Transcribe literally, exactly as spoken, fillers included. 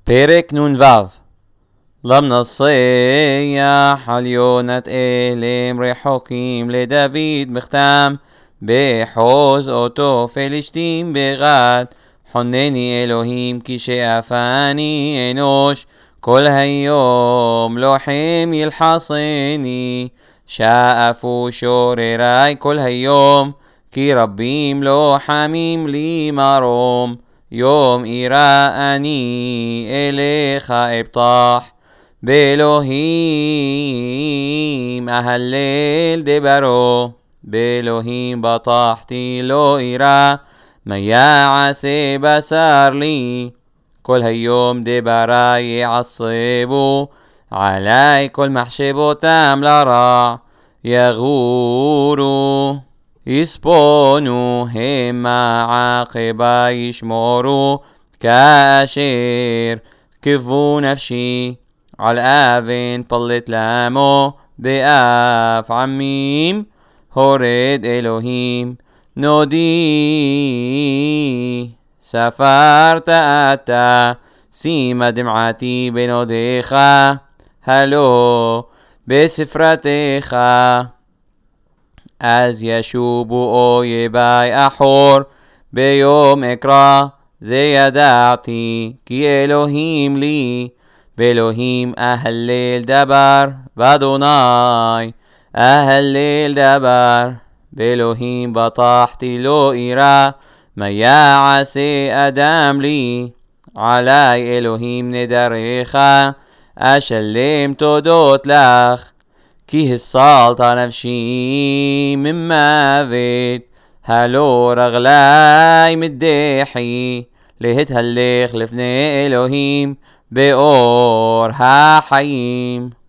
פרק נ"ו. למנסח על יונת אלם רחוקים לדוד בכתם, בחוז אותו פלשתים בגד. חונני אלוהים כי שאפני אנוש, כל היום לוחם ילחסני. שאפו שוררי כל היום, כי רבים לוחמים לי מרום. יום אירא אני אליך אבטח, באלוהים אהלל דברו. באלוהים בטחתי לא אירא, מה יעשה בשר לי. כל היום דברי יעצבו, עלי כל מחשבותם לרע. יגורו יספונו המה עקבה ישמורו, כאשר כיוו נפשי. על אבן פלט למו, באף עמים הורד אלוהים. נודי ספרת אתה, שימה דמעתי בנודיך, הלא בספרתך. אז ישובו אויבי אחור, ביום אקרא זה ידעתי, כי אלוהים לי. באלוהים אהלל דבר, באדוני אהלל דבר. באלוהים בטחתי לא אירא, מה יעשה אדם לי. עלי אלוהים נדריך, אשלם תודות לך. כי הסלת נפשי ממוות, הלא רגלי מדחי. להתהלך לפני אלוהים באור החיים.